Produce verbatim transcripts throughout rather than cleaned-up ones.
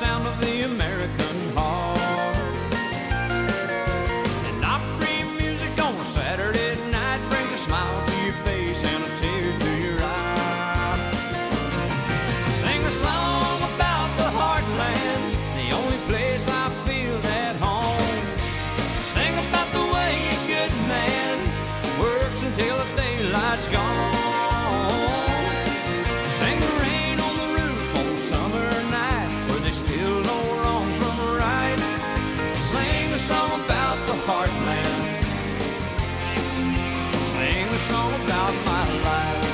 sound of the American heart. And Opry music on a Saturday night brings a smile to your face and a tear to your eye. Sing a song about the heartland, the only place I feel at home. Sing about the way a good man works until the daylight's gone. Sing the rain on the roof on a summer night where they still know wrong from right. Sing a song about the heartland. Sing a song about my life.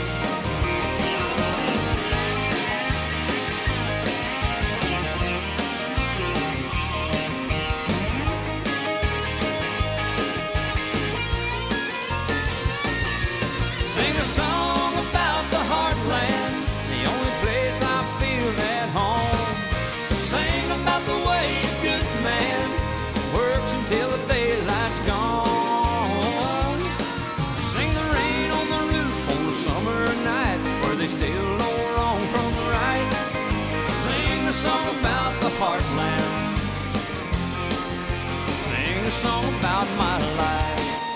Sing a song about the heartland, the only place I feel at home. Sing about the way a good man works until the daylight's gone. Sing the rain on the roof on a summer night where they still know wrong from right. Sing a song about the heartland. Sing a song about my life.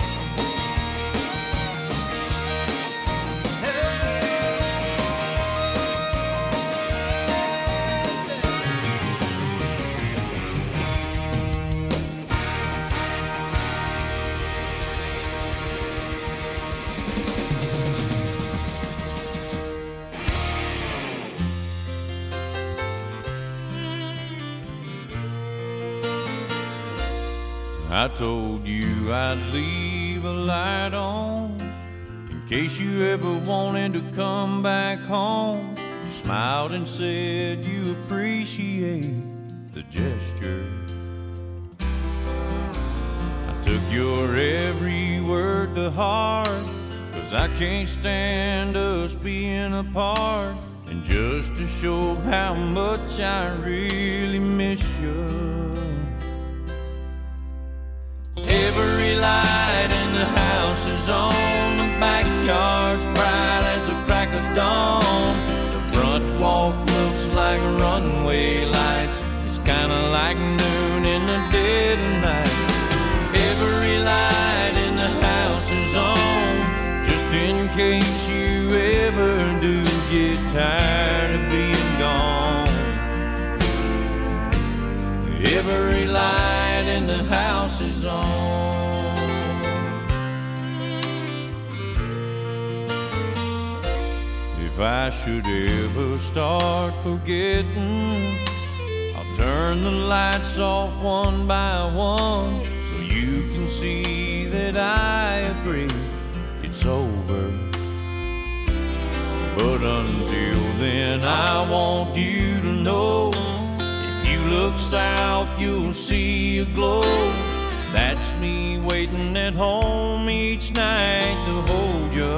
I told you I'd leave a light on in case you ever wanted to come back home. You smiled and said you appreciate the gesture. I took your every word to heart, 'cause I can't stand us being apart. And just to show how much I really miss you, every light in the house is on, the backyard's bright as the crack of dawn. The front walk looks like runway lights, it's kinda like noon in the dead of night. Every light in the house is on, just in case you ever do get tired of being gone. Every light in the house is on. If I should ever start forgetting, I'll turn the lights off one by one so you can see that I agree it's over. But until then, I want you to know, you look south, you'll see a glow. That's me waiting at home each night to hold you.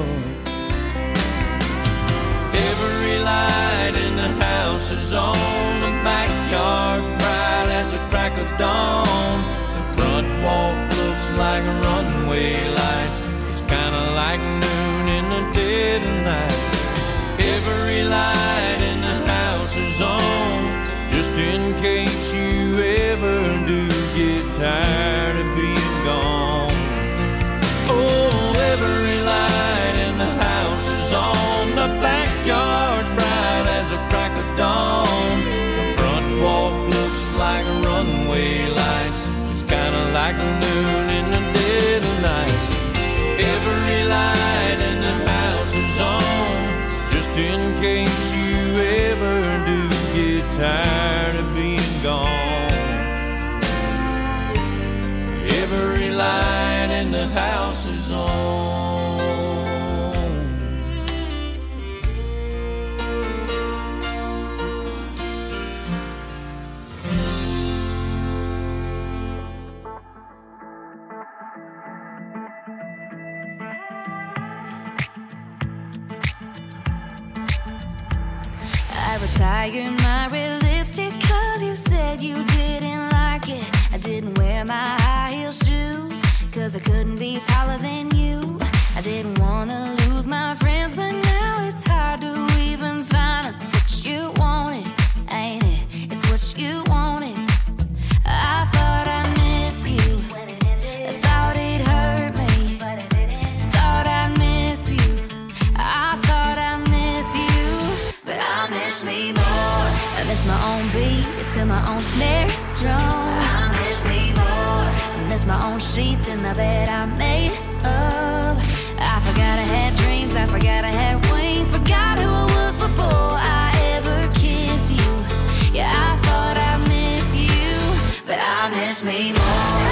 Every light in the house is on, the backyard's bright as the crack of dawn. The front walk looks like runway lights, it's kinda like noon in the dead of night. Every light in the house is on, just in case you ever do get tired of being gone. Oh, every light in the house is on, the backyard's bright as a crack of dawn. The front walk looks like runway lights, it's kinda like noon in the dead of night. Every light in the house is on, just in case you ever do get tired of being gone. Every light in the house is on. I retired my red lipstick 'cause you said you didn't like it. I didn't wear my high heel shoes 'cause I couldn't be taller than you. I didn't wanna lose my friends, but now it's hard to even find a that you wanted, ain't it? to my own snare drum. I miss me more. Miss my own sheets in the bed I made up. I forgot I had dreams, I forgot I had wings, forgot who I was before I ever kissed you. Yeah, I thought I miss you, but I miss me more.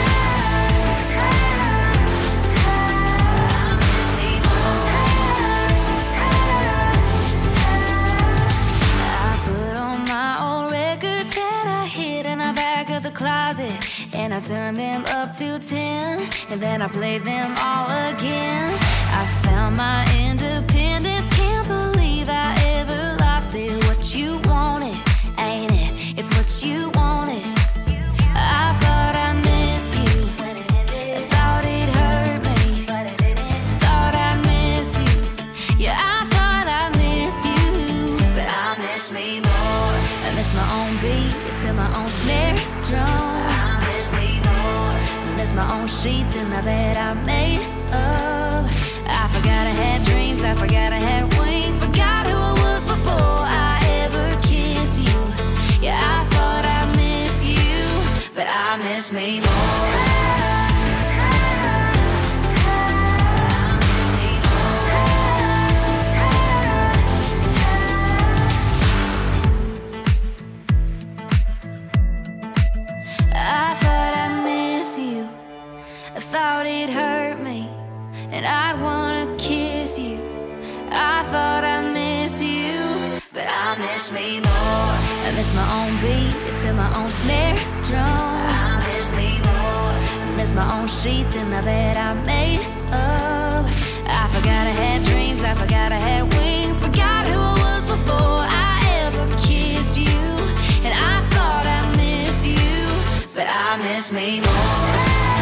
Closet, and I turned them up to ten, and then I played them all again. I found my independence, can't believe I ever lost it. What you wanted, ain't it? It's what you wanted. I thought I miss you, I thought it hurt me, thought I miss you. Yeah, I thought I miss you, but I miss me more. I miss my own beat to my own snare drum. I miss me more. Miss my own sheets in the bed I made up. I forgot I had dreams, I forgot I had wings, forgot who I was before I ever kissed you. Yeah, I thought I miss you, but I miss me more. I thought it hurt me, and I'd wanna kiss you. I thought I miss you, but I miss me more. I miss my own beat to my own snare drum. I miss me more. I miss my own sheets in the bed I made up. I forgot I had dreams, I forgot I had wings, forgot who I was before I ever kissed you. And I thought I miss you, but I miss me more.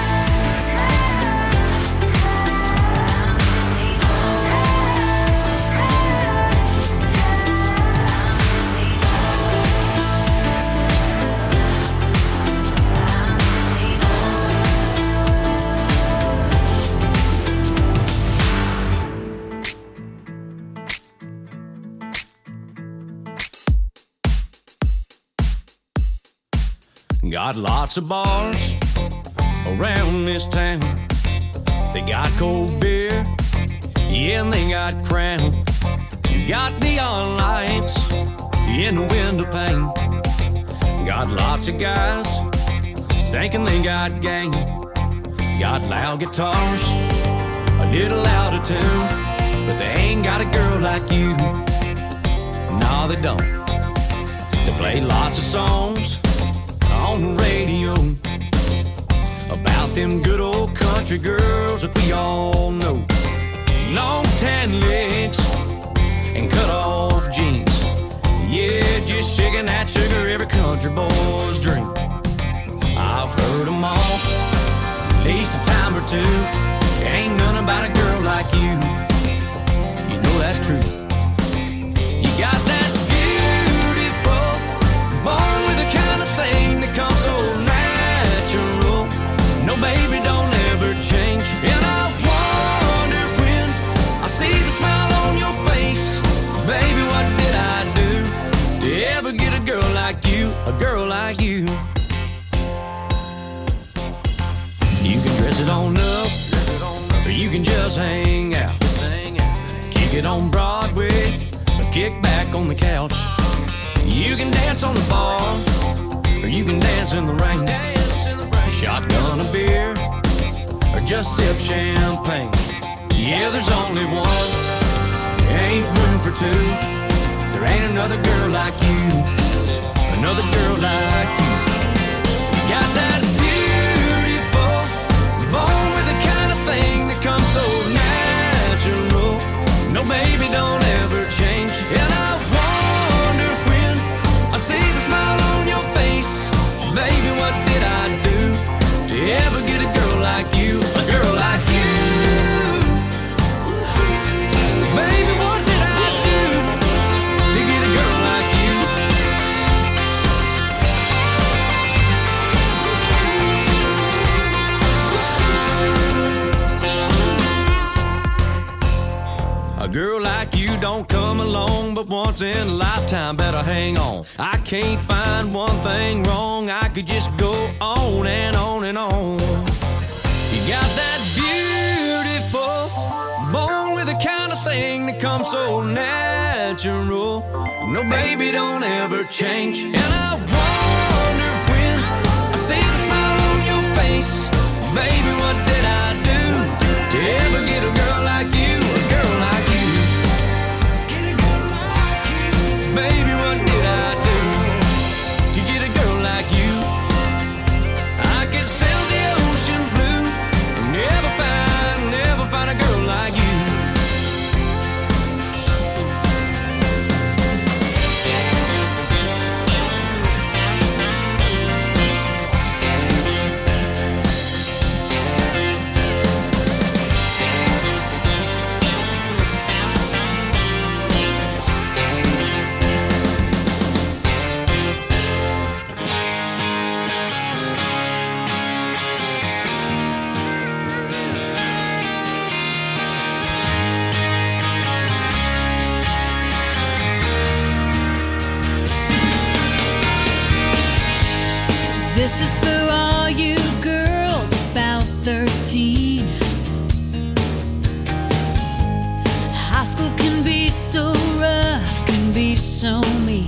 Got lots of bars around this town. They got cold beer, yeah, and they got Crown. Got neon lights in the window pane. Got lots of guys thinking they got game. Got loud guitars, a little out of tune, but they ain't got a girl like you. No, they don't. They play lots of songs on the radio about them good old country girls that we all know. Long tan legs and cut off jeans, yeah, just shaking that sugar, every country boy's dream. I've heard them all, at least a time or two. Ain't none about a girl like you. You know that's true. You got that beautiful, born with the kind of thing that comes so natural. No, baby, don't ever change. And I wonder when I see the smile on your face, baby, what did I do to ever get a girl like you, a girl like you? You can dress it on up, or you can just hang out. Kick it on Broadway, or kick back on the couch. You can dance on the bar, or you can dance in the rain. Shotgun a beer, or just sip champagne. Yeah, there's only one, there ain't room for two. There ain't another girl like you, another girl like you. You got that beautiful, born with the kind of thing that comes so natural. No, baby, don't ever change. And I wonder when I see the smile on your face, baby, what did I do to ever get a girl like you, a girl like you? Baby, what did I do to get a girl like you? A girl like you don't come along but once in a lifetime, better hang on. I can't find one thing wrong, I could just go on and on and on. You got that beautiful, born with the kind of thing that comes so natural. No, baby, don't ever change. And I wonder when I see the smile on your face, baby, what did I do to ever get a girl like you, a girl like you? Baby, what did I do to get a girl like you? I could sail the ocean blue and never find, never find a girl like you. This is for all you girls about thirteen. High school can be so rough, can be so mean.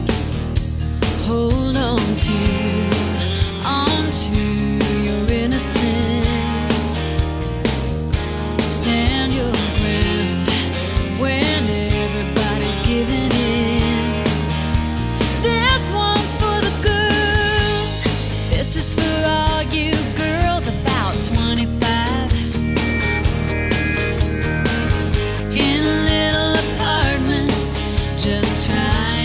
Hold on to, on to your innocence. Stand your ground when everybody's giving in. This one's for the girls. This is for all you girls about twenty-five. In little apartments, just trying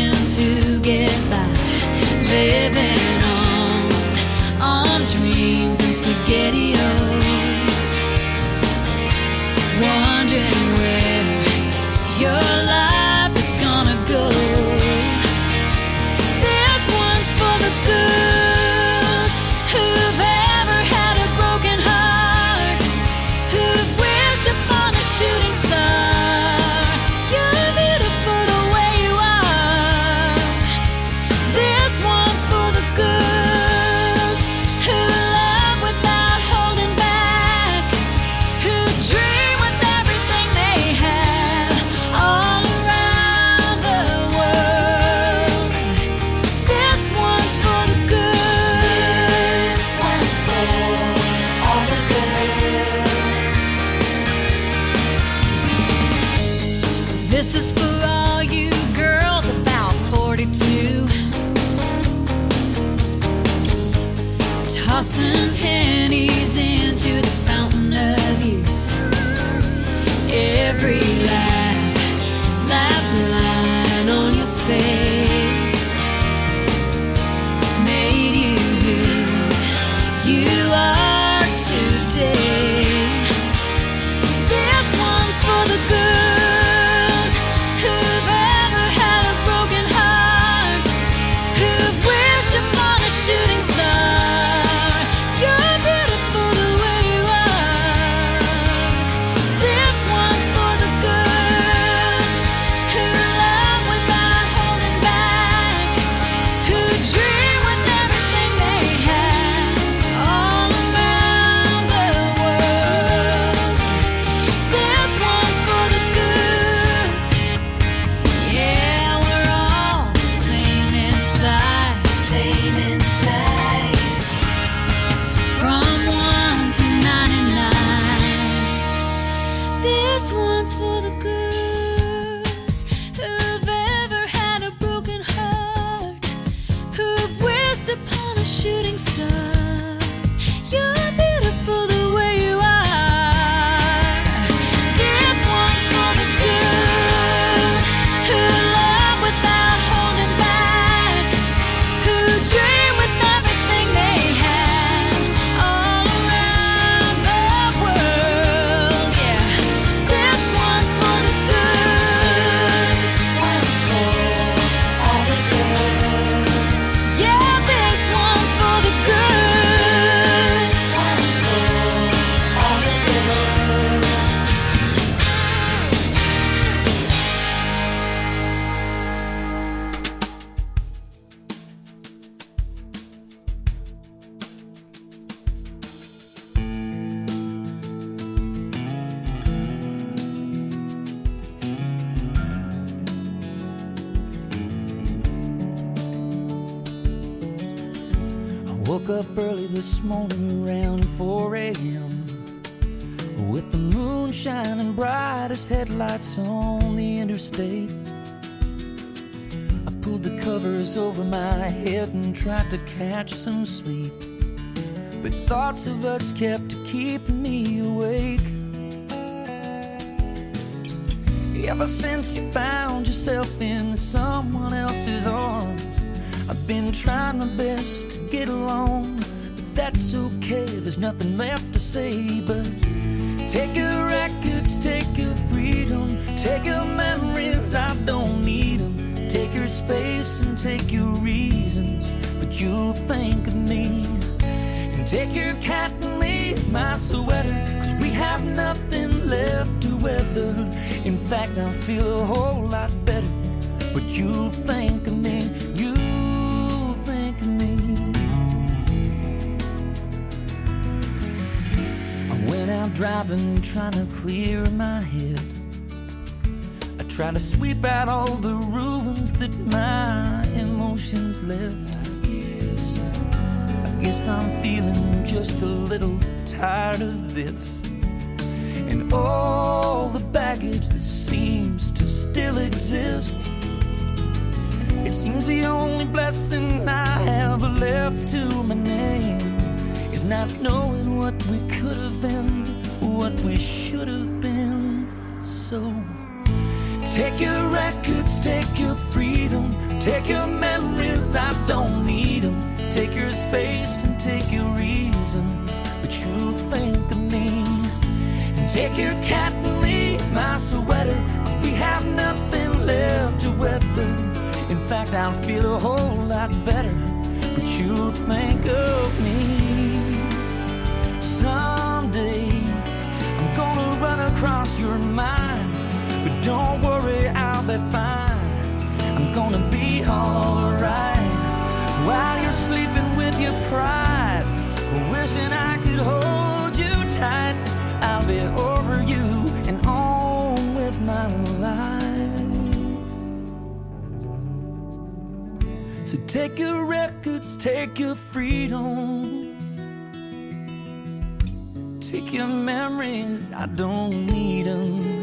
Woke up early this morning around four a.m. with the moon shining bright as headlights on the interstate. I pulled the covers over my head and tried to catch some sleep, but thoughts of us kept keeping me awake. Ever since you found yourself in someone else's arms, I've been trying my best to get along, but that's okay, there's nothing left to say but take your records, take your freedom, take your memories, I don't need them. Take your space and take your reasons, but you'll think of me. And take your cat and leave my sweater, cause we have nothing left to weather. In fact, I feel a whole lot better, but you'll think of me, you think of me. I went out driving, trying to clear my head. I tried to sweep out all the ruins that my emotions left. I guess, I guess I'm feeling just a little tired of this, and all the baggage that seems to still exist. It seems the only blessing I have left to my name is not knowing what we could have been, what we should have been. So take your records, take your freedom, take your memories, I don't need them. Take your space and take your reasons, but you think of me. And take your cat and leave my sweater, cause we have nothing left to weather. In fact, I feel a whole lot better, but you think of me. Someday I'm gonna run across your mind, but don't worry, I'll be fine. I'm gonna be alright while you're sleeping with your pride, wishing I could hold you tight. I'll be over you and on with my life. So take your records, take your freedom, take your memories, I don't need them.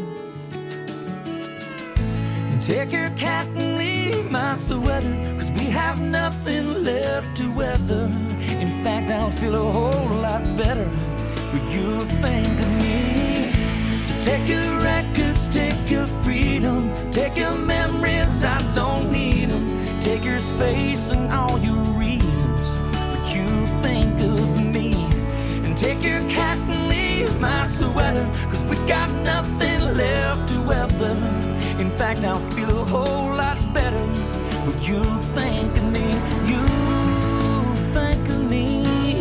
Take your cat and leave my sweater, cause we have nothing left to weather. In fact, I'll feel a whole lot better when you think of me. So take your records, take your freedom, take your memories, I don't need them. Take your space and all your reasons, but you think of me. And take your cat and leave my sweater, cause we got nothing left to weather. In fact, I'll feel a whole lot better when you think of me. You think of me,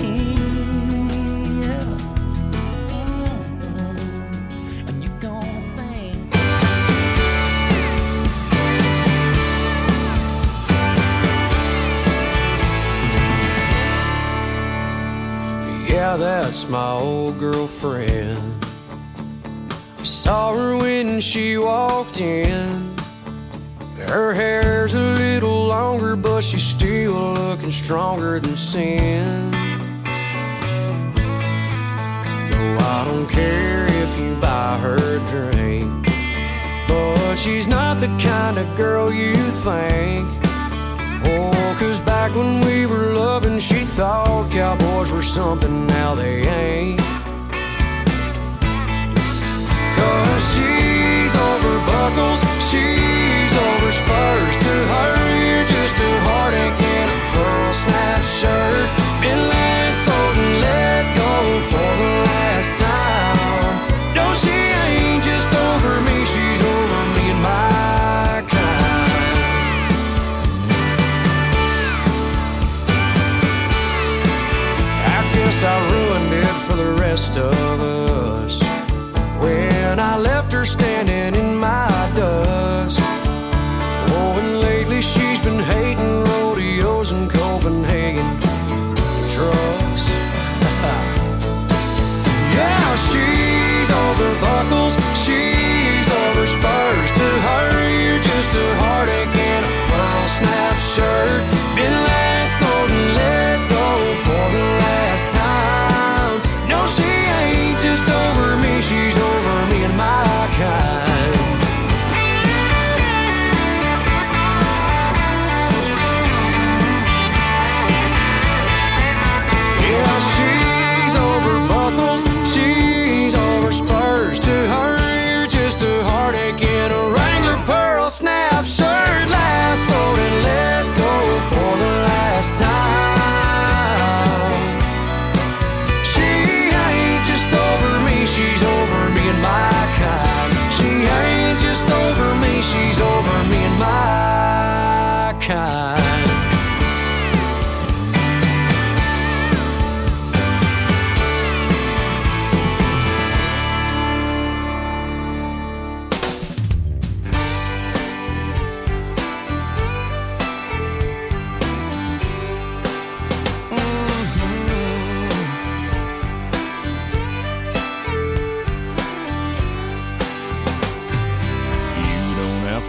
yeah. And you gonna think. Yeah, that's my old girlfriend. Saw her when she walked in. Her hair's a little longer, but she's still looking stronger than sin. No, I don't care if you buy her a drink, but she's not the kind of girl you think. Oh, cause back when we were loving, she thought cowboys were something, now they ain't. Cause she's over buckles, she's over spurs. To her, you're just a heartache in a pearl snap shirt. Been lassoed and let go for the last time. No, she ain't just over me, she's over me and my kind. I guess I ruined it for the rest of us when I left her standing in my dust. Oh, and lately she's been hating rodeos in Copenhagen trucks. Yeah, she's over buckles, she's over spurs. To her, you're just a heartache in a pearl snap shirt. Been lassoed and let go for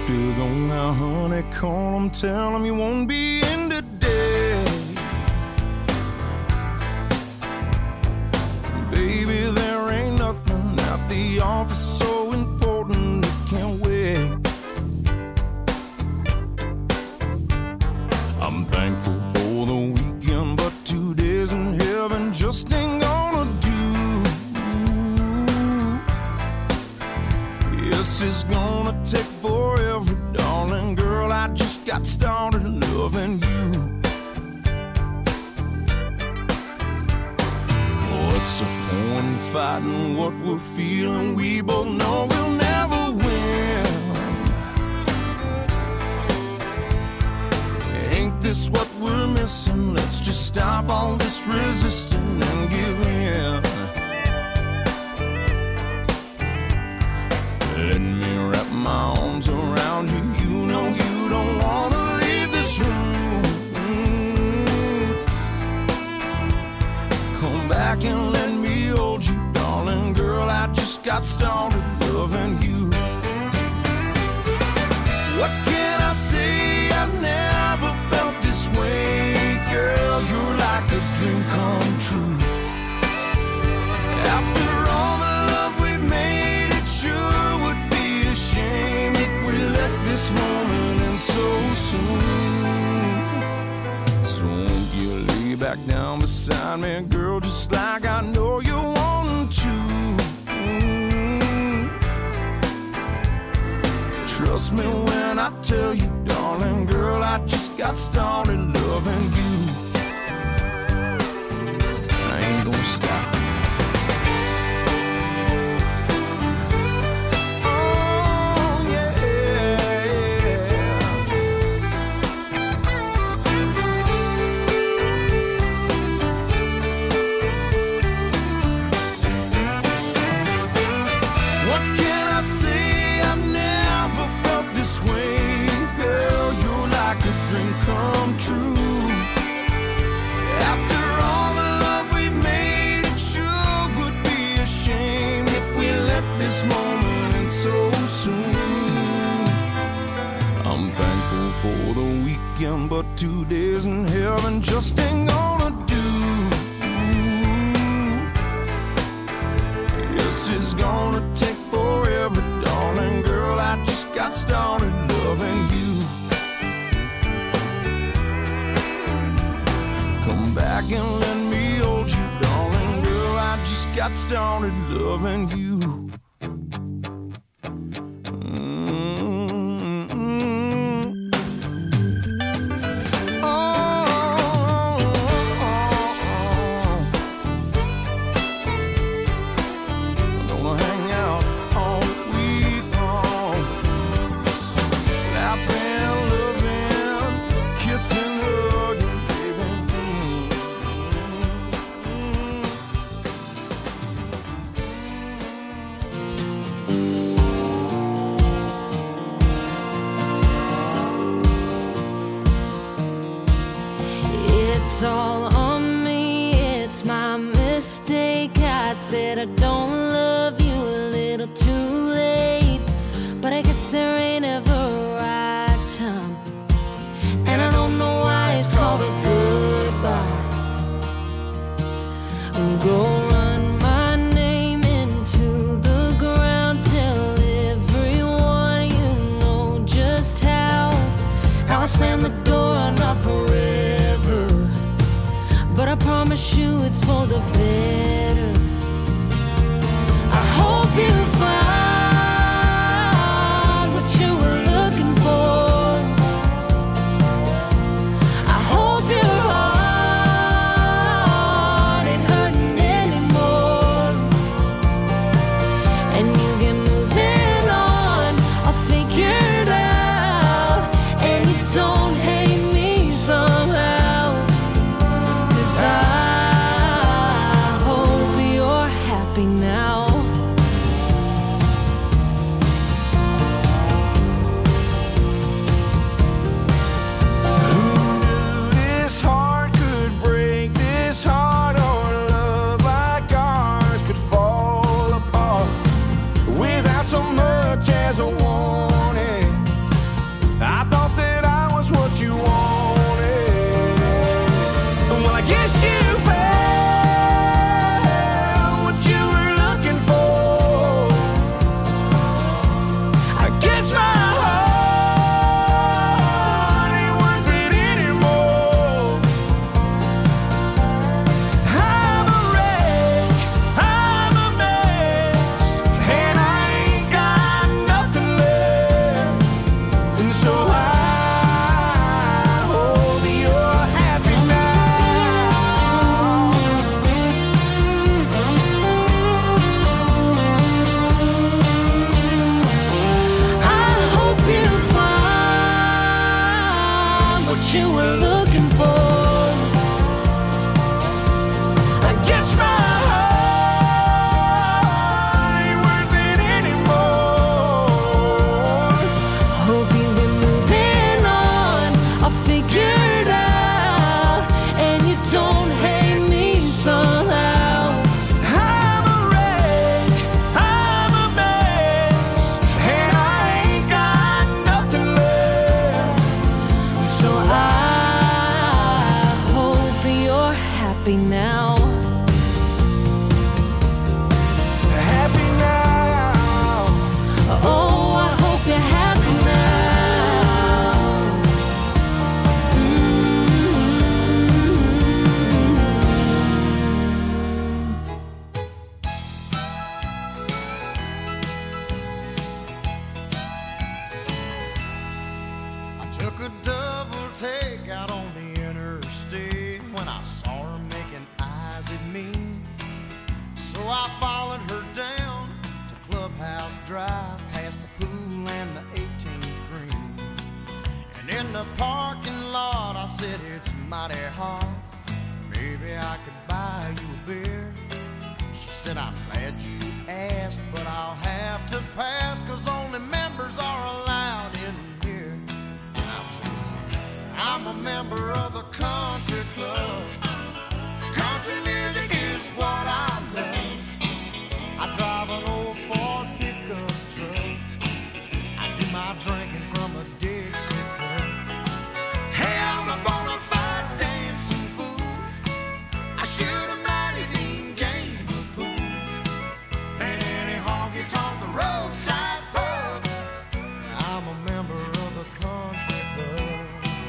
still gone now, honey. Call him, tell him you won't be in today. Baby, there ain't nothing at the office so important it can't wait. I'm thankful for the weekend, but two days in heaven just ain't gonna do. Yes, it's gonna take forever, darling girl. I just got started loving you. What's the point in fighting what we're feeling? We both know we'll never win. Ain't this what we're missing? Let's just stop all this resisting and give in. Let me wrap my arms around you. You know you don't wanna leave this room. Come back and let me hold you, darling girl. I just got started loving you. What can I say? I've never felt this way, girl. You're like a dream come true. After all the love we've made, it sure would be a shame if we let this moment end so soon. So won't you lay back down beside me, girl, just like I know you want to. Mm. Trust me when I tell you, darling girl, I just got started loving you. I ain't gonna stop. Come true. After all the love we've made, it sure would be a shame if we let this moment end so soon. I'm thankful for the weekend, but two days in heaven just ain't gonna do. Yes, it's gonna take forever, darling girl. I just got started loving you. Come back and let me hold you, darling girl. I just got started loving you. It's all on me, it's my mistake. I said I don't love you a little too late, but I guess there ain't ever a right time, and I don't know why it's called a goodbye. Go run my name into the ground, tell everyone you know just how how I slam the door, not forever, but I promise you it's for the better. I hope you find what you were looking for. I hope your heart ain't hurting anymore, and you get moving on. I'll figure it out, and you don't hate me somehow. 'Cause I Took a double take out on the interstate when I saw her making eyes at me. So I followed her down to Clubhouse Drive, past the pool and the eighteenth green. And in the parking lot I said, it's mighty hot, maybe I could buy you a beer. She said, I'm glad you asked, but I'll have to pass, 'cause only members are allowed in here. And I said, I'm a member of the country club. Country music is what I love. I drive an old Ford pickup truck. I do my drinking from a Dixie cup. Hey, I'm a bona fide dancing fool. I shoot a mighty mean game of pool. And any honky-tonk roadside pub. I'm a member of the country club.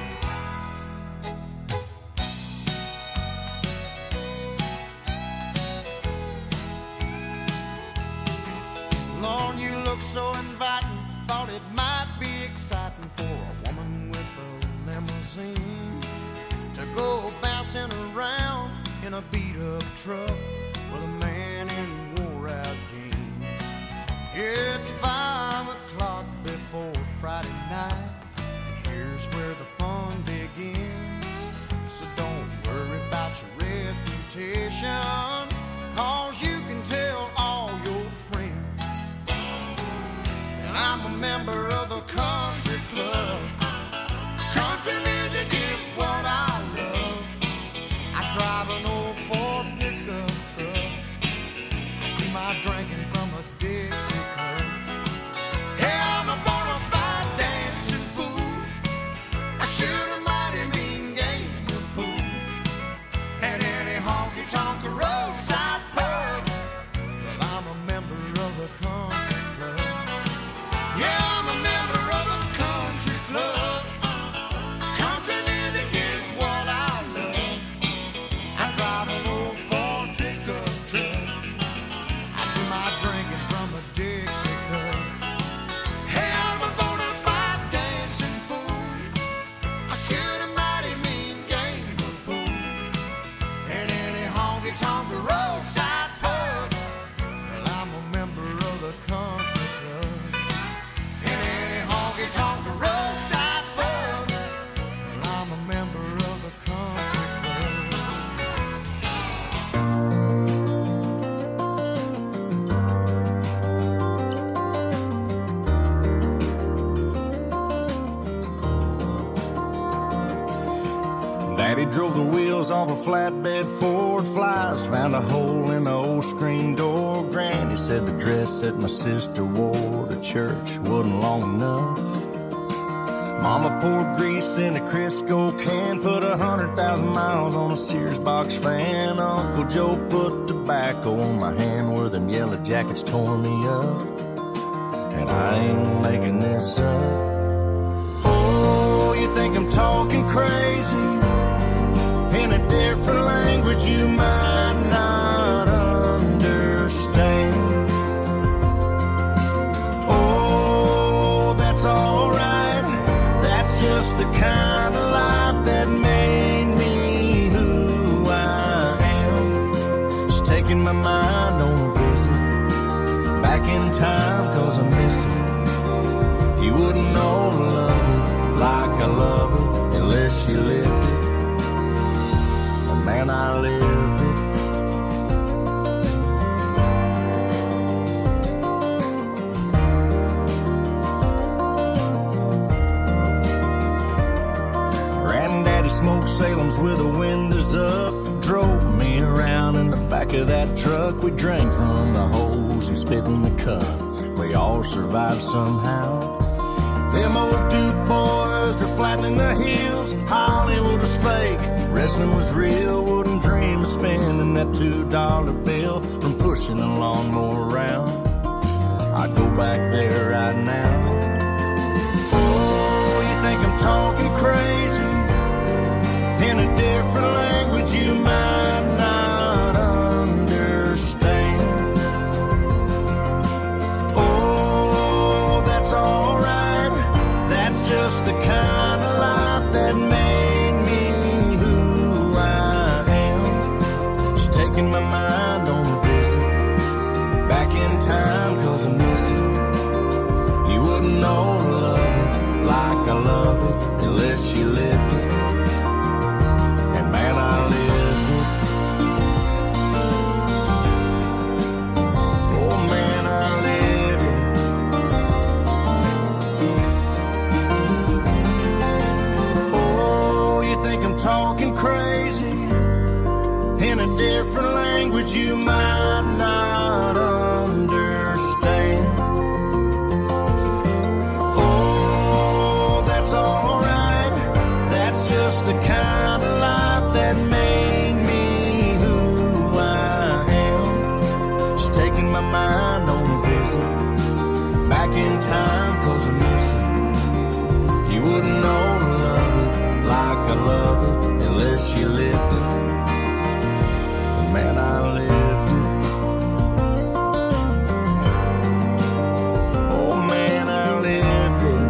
Lord, you look so inviting. Thought it might be exciting for a woman with a limousine to go bouncing around in a beat-up truck with a man in wore-out jeans. It's five o'clock before Friday night, and here's where the fun begins. So don't worry about your reputation, 'cause you can tell all your friends. And I'm a member of the country club. Country music is what I love. I drive an old Ford pickup truck. I do my drinking from a Dixie cup. Hey, I'm a bona fide dancing fool. I shoot a mighty mean game of pool. At any honky-tonk roadside pub. Well, I'm a member of the country club. Yeah, I'm a member of the country club. Country music is what I love. I drive an old Ford pickup truck. I do my drinking from a Dixie cup. Hey, I'm a bona fide dancing fool. I shoot a mighty mean game of pool. At any honky-tonk roadside pub. Well, I'm a member of the country club. At any honky-tonk roadside pub. Well, I'm a member of the country club. Daddy drove the wheels off a flatbed Ford Flies, found a hole in the old screen door. Granny said the dress that my sister wore to church wasn't long enough. Mama poured grease in a Crisco can, put a hundred thousand miles on a Sears box fan. Uncle Joe put tobacco on my hand where them yellow jackets tore me up. And I ain't making this up. Oh, you think I'm talking crazy? In a different language you might not understand. Oh, that's alright. That's just the kind of life that made me who I am. Just taking my mind on a visit back in time, 'cause I miss it. You wouldn't know to love it like I love it unless you lived it. Man, I lived it. Granddaddy smoked Salem's with the windows up, drove me around in the back of that truck. We drank from the hose and spit in the cup. We all survived somehow. Them old Duke boys were flattening the hills. Hollywood was fake, wrestling was real. Wouldn't dream of spending that two dollar bill from pushing a lawnmower around. I'd go back there right now. Oh, you think I'm talking crazy? In a different language you might not understand. Oh, that's alright. That's just the kind of different language you might not understand. Oh, that's alright. That's just the kind of life that made me who I am. Just taking my mind on a visit back in time, 'cause I miss it. You wouldn't know to love it like I love it unless you lived it. But man, I lived it. Oh man, I lived it.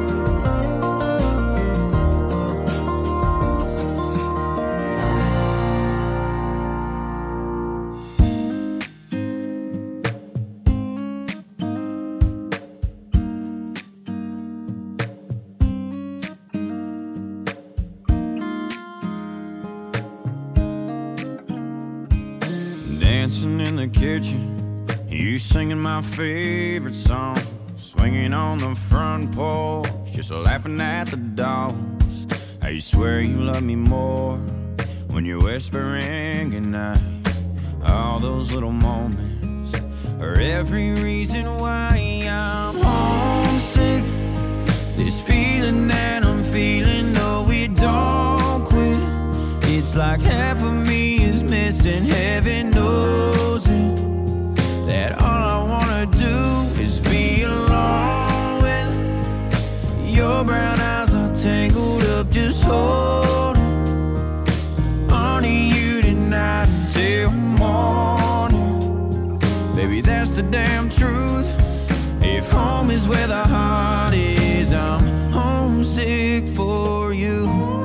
Dancing in the kitchen, you singing my favorite song, swinging on the front porch, just laughing at the dogs. I swear you love me more when you're whispering goodnight. All those little moments are every reason why I'm homesick. This feeling that I'm feeling, no, we don't quit. It's like half of me is missing, heaven knows it. That all I wanna do is be alone with your brown eyes are tangled up, just holding on to you tonight until morning. Baby, that's the damn truth. If home is where the heart is, I'm homesick for you.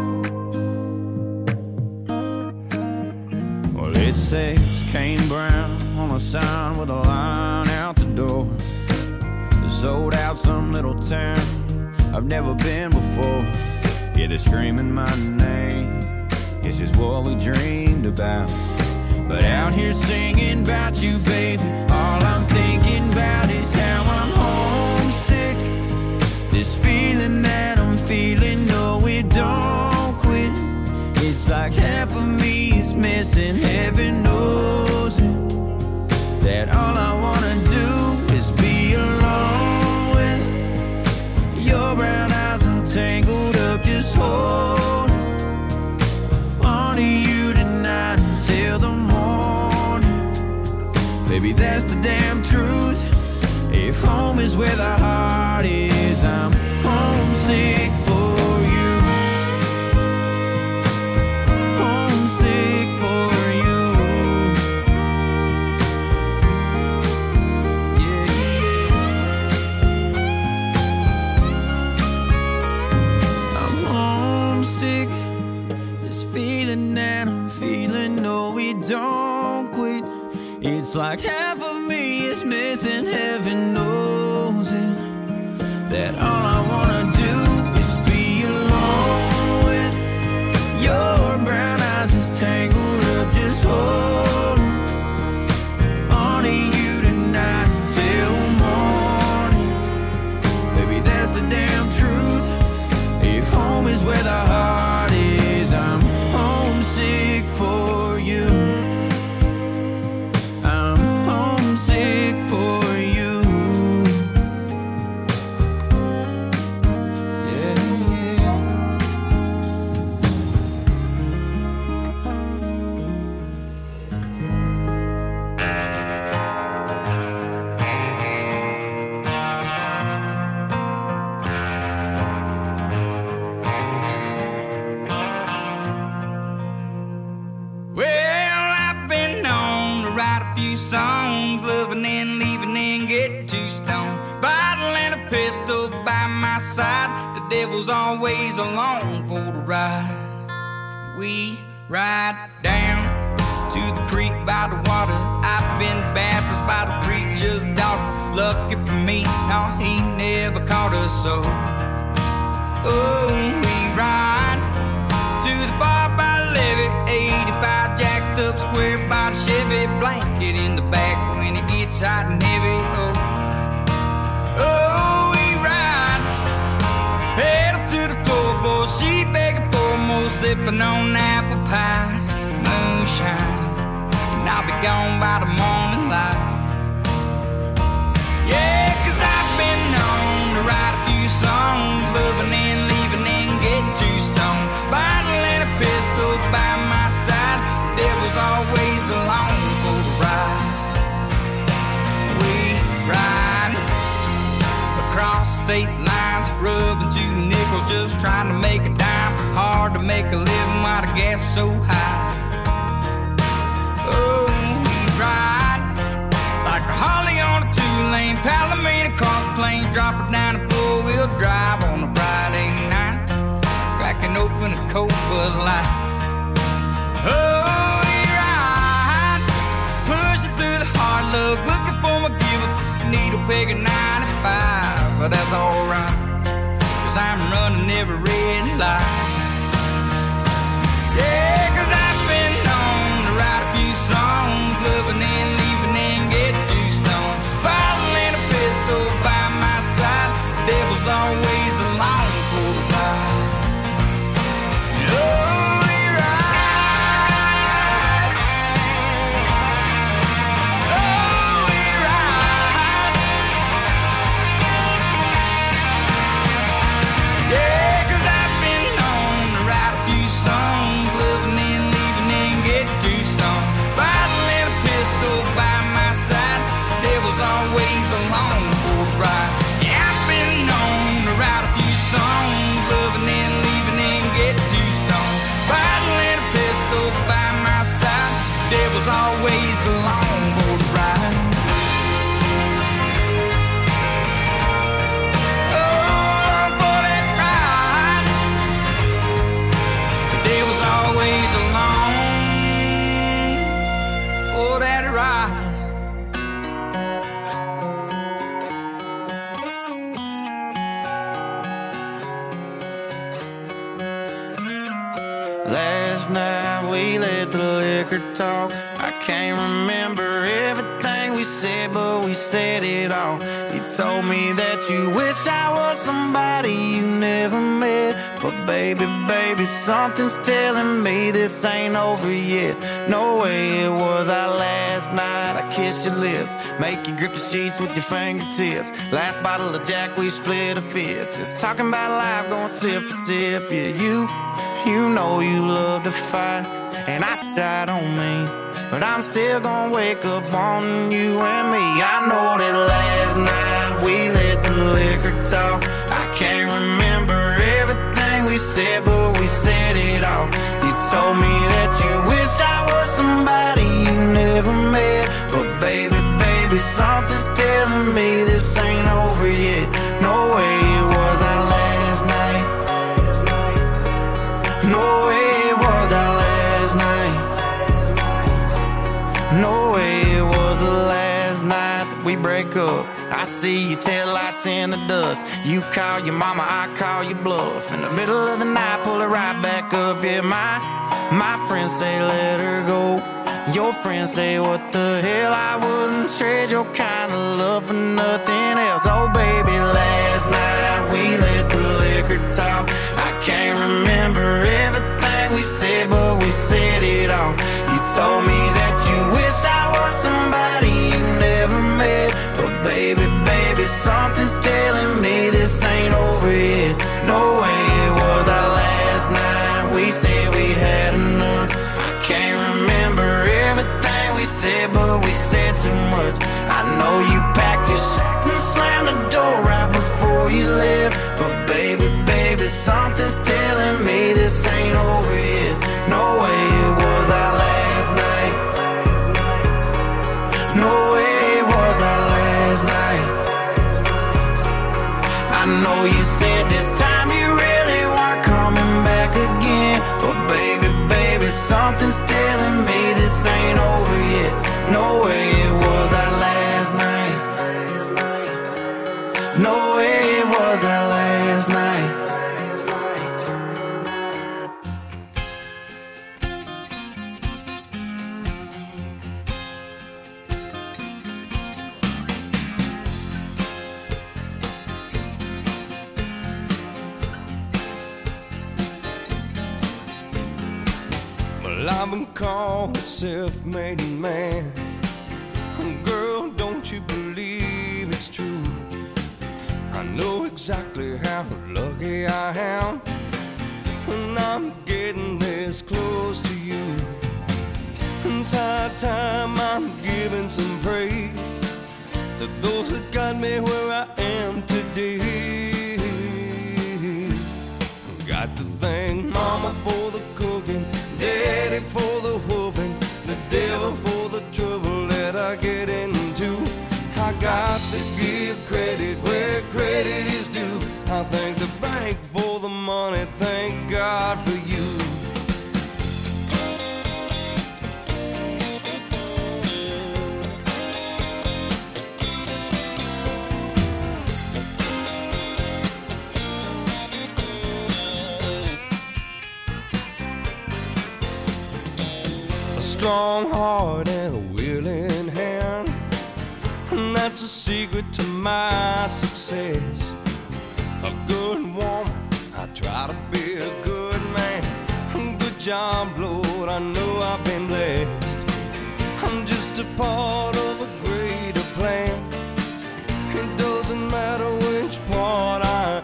It says Kane Brown on a sign with a line out the door. Sold out some little town I've never been before. Yeah, they're screaming my name. This is what we dreamed about. But out here singing about you, baby, all I'm thinking about is how I'm homesick. This feeling that I'm feeling, no, it don't quit. It's like half of me is missing, heaven knows it. That all I wanna do is be alone with your brown eyes all tangled up, just holding on to you tonight until the morning. Baby, that's the damn truth. If home is where the heart is, I'm homesick for you. Homesick for you. Yeah, yeah. I'm homesick. This feeling that I'm feeling, no, we don't quit. It's like half of me is missing, heaven knows it. That all I wanna do is be alone with your brown eyes is tangled up, just holding on to you tonight till morning. Baby, that's the damn truth. If home is where the heart is, I'm homesick for you. I'm homesick for you. Yeah, yeah. Well, I've been known to write a few songs, loving and leaving and get too stoned. Bottle and a pistol by my side, the devil's always along for the ride. We ride down to the creek by the water. I've been baptized by the preacher's daughter. Lucky for me, no, he never caught us so. Oh, we ride to the bar by Levy, eighty-five jacked up square body Chevy, blanket in the back when it gets hot and heavy. Oh, oh, we ride, pedal to the floor, boy, she begging for more, sipping on apple pie, moonshine, I'll be gone by the morning light. Yeah, cause I've been known to write a few songs, loving and leaving and get too stoned. Bottle and a pistol by my side, the devil's always along for the ride. We ride across state lines, rubbing two nickels, just trying to make a dime. Hard to make a living while the gas is so high. Oh, we ride like a Harley on a two-lane Palomino, across the plains, drop it down and four-wheel drive on a Friday night, cracking open a cold Bud Light. Oh, we ride, pushing through the hard luck, looking for my give-up, needle peg at ninety-five, but that's alright, cause I'm running every red light. Yeah, cause I've been known to write a few songs, loving and leaving and get too stoned. Bottle and a pistol by my side, the devil's always along for the ride. Oh, we ride. Oh, we ride. Yeah, cause I've been known to write a few songs, loving and leaving and get too stoned. Bottle and a pistol by my side, the devil's always along for the ride. Yeah, I've been known to write a few songs, loving and leaving and get too stoned. Bottle and a pistol by my side, the devil's always along for the ride. Oh, for that ride, the devil's always along for that ride. Last night we let the liquor talk. I can't remember everything we said, but we said it all. You told me that you wish I was somebody you never met, but baby, baby, something's telling me this ain't over yet. No way it was our last night. I kissed your lips, make you grip the sheets with your fingertips. Last bottle of Jack, we split a fifth. Just talking about life, going sip for sip. Yeah, you, you know you love to fight, and I died on me, but I'm still gonna wake up on you and me. I know that last night we let the liquor talk. I can't remember everything we said, but we said it all. You told me that you wish I was somebody you never met, but baby, baby, something's telling me this ain't over yet. No way it was our last night. No way it was our last night. No way it was the last night that we break up. I see your taillights in the dust. You call your mama, I call your bluff. In the middle of the night, pull it right back up. Yeah, my, my friends say let her go. Your friends say what the hell, I wouldn't trade your kind of love for nothing else. Oh baby, last night we let the liquor talk. I can't remember everything we said, but we said it all. You told me that you wish I was somebody you never met, but baby, baby, something's telling me this ain't over yet. No way it was our last night. We said we'd had enough. I can't remember everything we said, but we said too much. I know you packed your shit and slammed the door right before you left, but baby, baby, something's telling me this ain't over yet. No way it was our last night. No way it was our last night. I know you said this time you really weren't coming back again, but baby, baby, something's telling me this ain't over yet. No way it was our last night. No way it was our last night. Well, I've been called a self-made man. Girl, don't you believe it's true? I know exactly how lucky I am when I'm getting this close to you. It's high time I'm giving some praise to those that got me where I am today. Got to thank Mama for the cooking, Daddy for the whooping, the devil for the trouble that I get into. I got to give credit where credit is due. I thank the bank for the money, thank God for you. A strong heart and a willing hand, and that's a secret to my success. A good woman, I try to be a good man. Good job, Lord, I know I've been blessed. I'm just a part of a greater plan. It doesn't matter which part I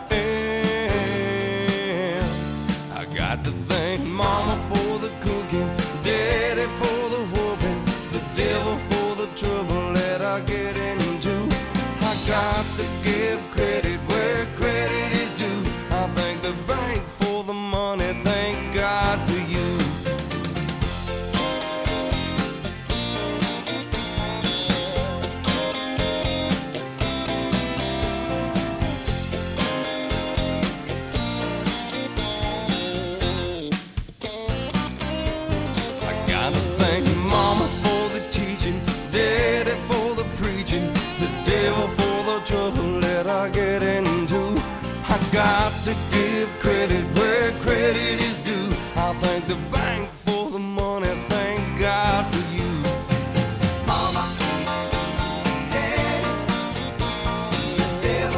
am. I got to thank Mama for the cooking, Daddy for the whooping, the devil for the trouble that I get into. I got to give credit where credit is due. I thank the bank for the money, thank God for you. Daddy for the preaching, the devil for the trouble that I get into. I got to give credit where credit is due. I thank the bank for the money, thank God for you. Mama, Daddy, the devil.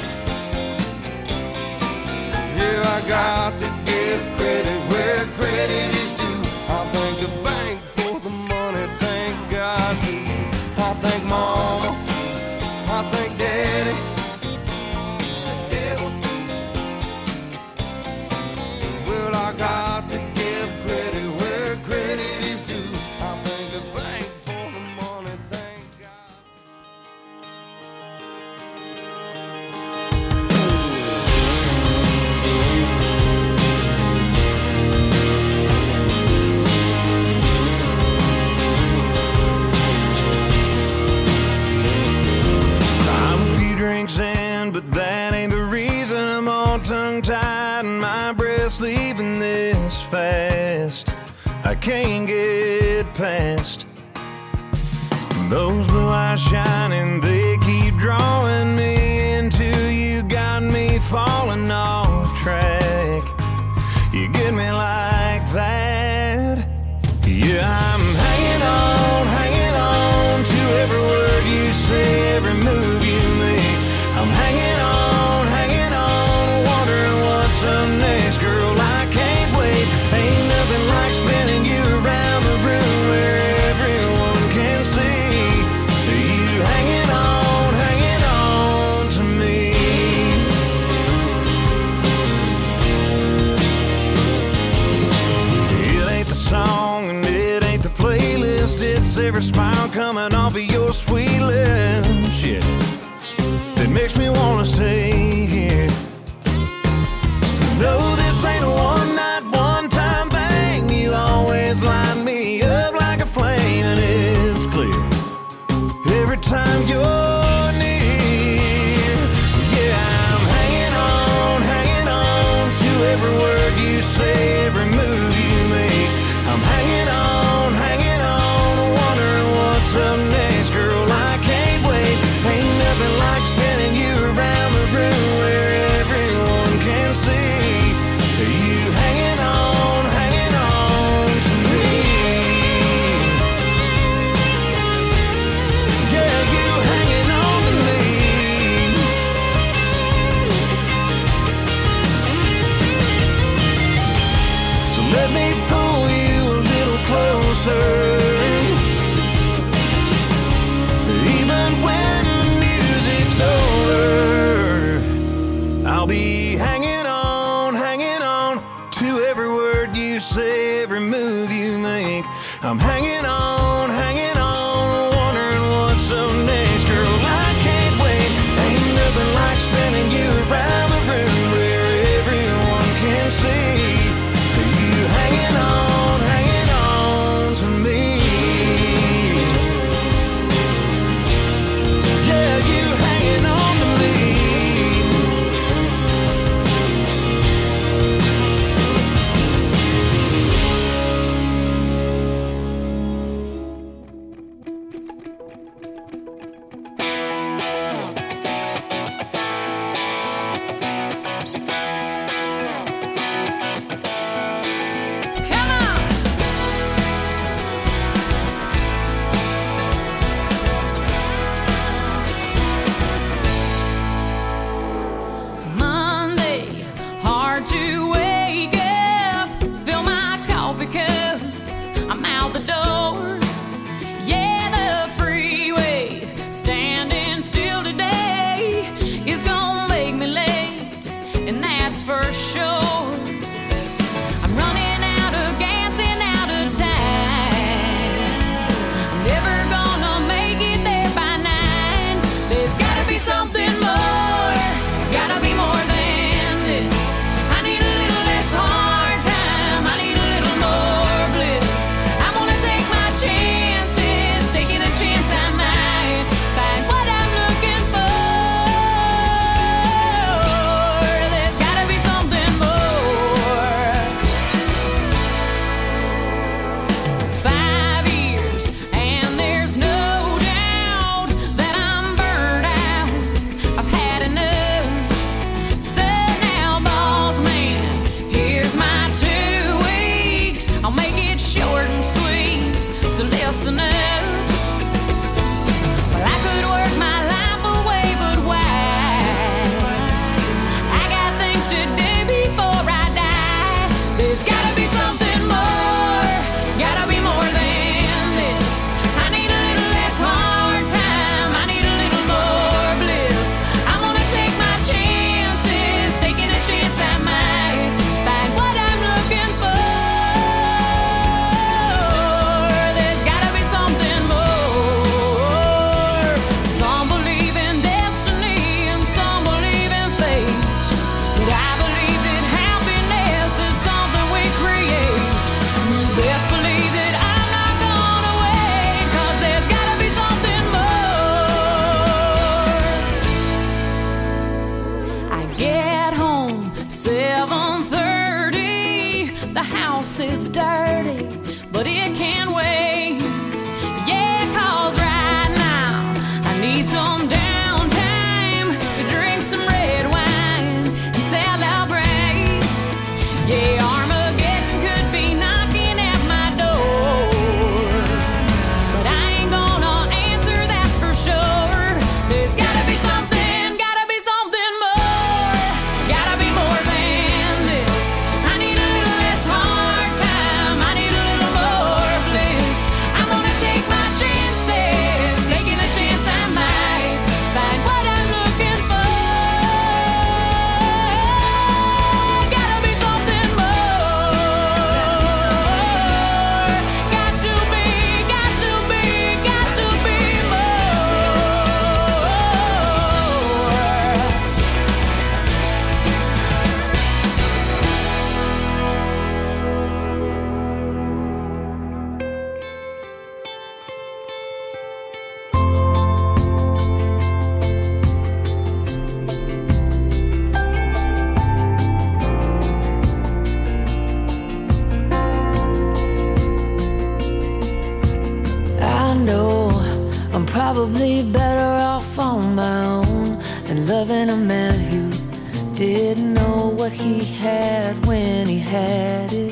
Yeah, I got to give credit where credit is due. I thank the bank for the money, thank God for you. I thank Mama, I thank Daddy, the devil. Well, I got to give credit where credit is due. I thank the bank for the money, thank God. But that ain't the reason I'm all tongue-tied and my breath's leaving this fast. I can't get past those blue eyes shining, they keep drawing me into you. Got me falling off track. You get me like that. Yeah, I'm hanging on, hanging on to every word you say, every move you make. I'm hanging on, hanging on, wondering what's up next. Girl, I can't wait. Ain't nothing like spinning you around the room where everyone can see you hanging on, hanging on to me. It ain't the song and it ain't the playlist. It's every smile coming off of your sweet lips. Yeah. It makes me wanna stay here. No, this ain't a one-night, one-time thing. You always light me up like a flame, and it's clear every time you're near. Yeah, I'm hanging on, hanging on to every word you say, every move you make. I'm hanging on, hanging on, wondering what's up next. Girl, I can't wait. Ain't nothing like spinning you around the room where everyone can see you hanging on, hanging on to me. Yeah, you hanging on to me. So let me pull you a little every move you make. I'm hanging on, hanging on, wondering what's so next. Girl, I can't wait. Ain't nothing like spinning you around the room where everyone can see you hanging on, hanging on to me. Yeah, you hanging on to me. Probably better off on my own than loving a man who didn't know what he had when he had it.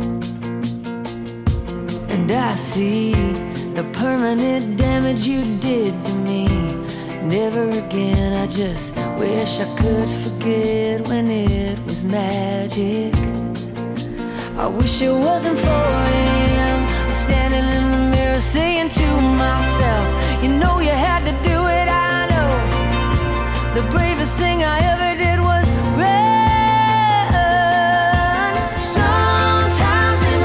And I see the permanent damage you did to me. Never again, I just wish I could forget when it was magic. I wish it wasn't four a m standing in the mirror saying to myself, you know you had to do it, I know. The bravest thing I ever did was run. Sometimes in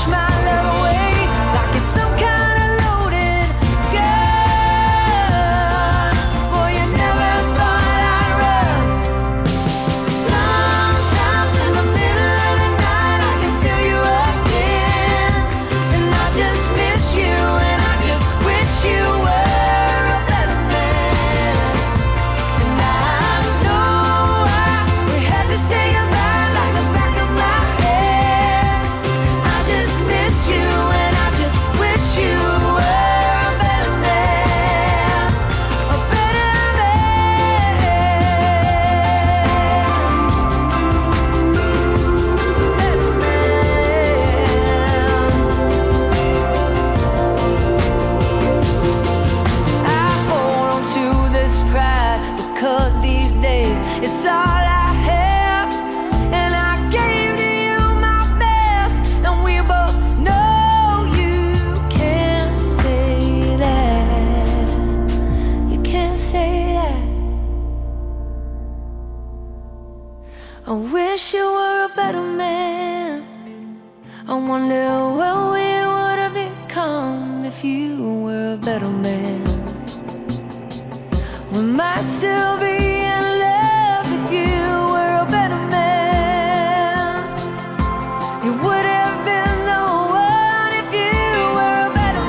my love away like it's some kind of loaded gun. Boy, you never thought I'd run. Sometimes in the middle of the night I can feel you again, and I just miss you, and I just wish you were a better man. And I know I, we had to say goodbye like the back of my head. I just miss you, and I just wish you were a better man, a better man, better man. I hold on to this pride because these days it's all I have, and I gave to you my best, and we both know you can't say that. You can't say that. I wish you were a better man. I wonder what we would have become if you were a better man. We might still be in love if you were a better man. You would have been the one if you were a better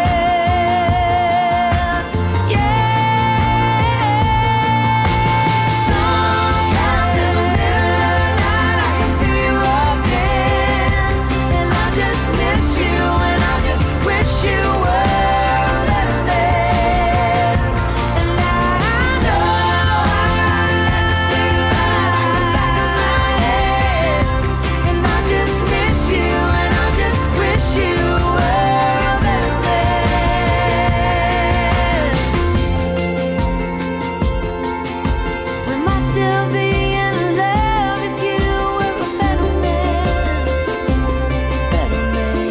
man. Yeah. Sometimes in the middle of the night I can feel you again, and I just miss you, and I just wish you were a better man. And I know I had to say goodbye like the back of my head, and I just miss you, and I just wish you were a better man. We might still be in love if you were a better man, better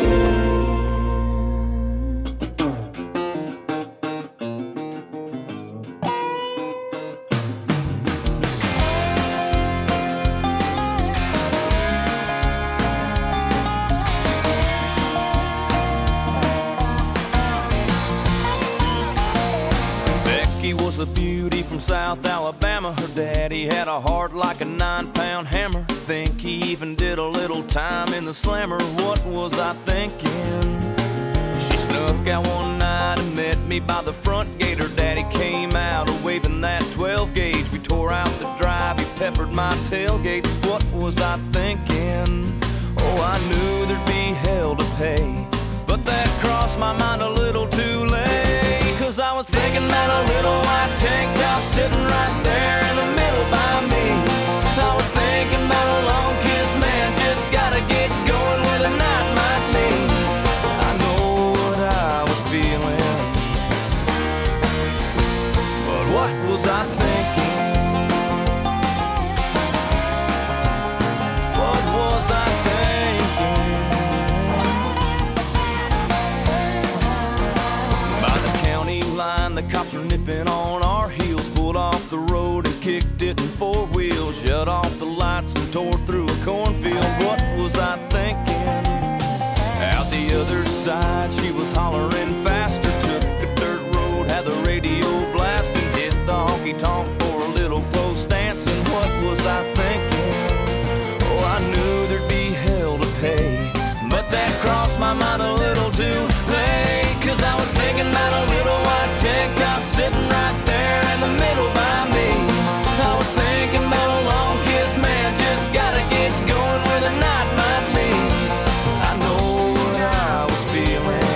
Becky was a beauty from South Alabama. Her daddy had a heart like a nine-pound hammer. Think he even did a little time in the slammer. What was I thinking? She snuck out one night and met me by the front gate. Her daddy came out waving that twelve gauge. We tore out the drive, he peppered my tailgate. What was I thinking? Oh, I knew there'd be hell to pay, but that crossed my mind a little too late. Cause I was thinking about a little white tank top sitting right there in the middle by me. I was thinking about a long kiss, man, just gotta get going where the night might lead. I know what I was feeling, but what was I thinking? What was I thinking? By the county line, the cops were nipping on our heels. Pulled off the road and kicked it in four wheels. Shut off the lights and tore through a cornfield. What was I thinking? Out the other side, she was hollering faster. Took a dirt road, had the radio blasting. Hit the honky-tonk for a little close dancing. What was I thinking? Oh, I knew there'd be hell to pay, but that crossed my mind a little too late. Cause I was thinking about a little white tank top sitting right there in the middle by me. I was thinking about a long kiss, man, just gotta get going where the night might lead. I know what I was feeling,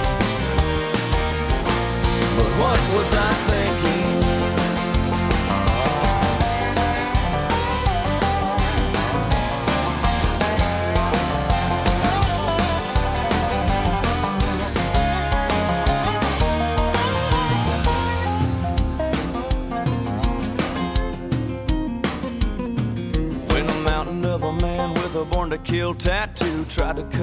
but what was I thinking? When a mountain of a man with a born to kill tattoo tried to cut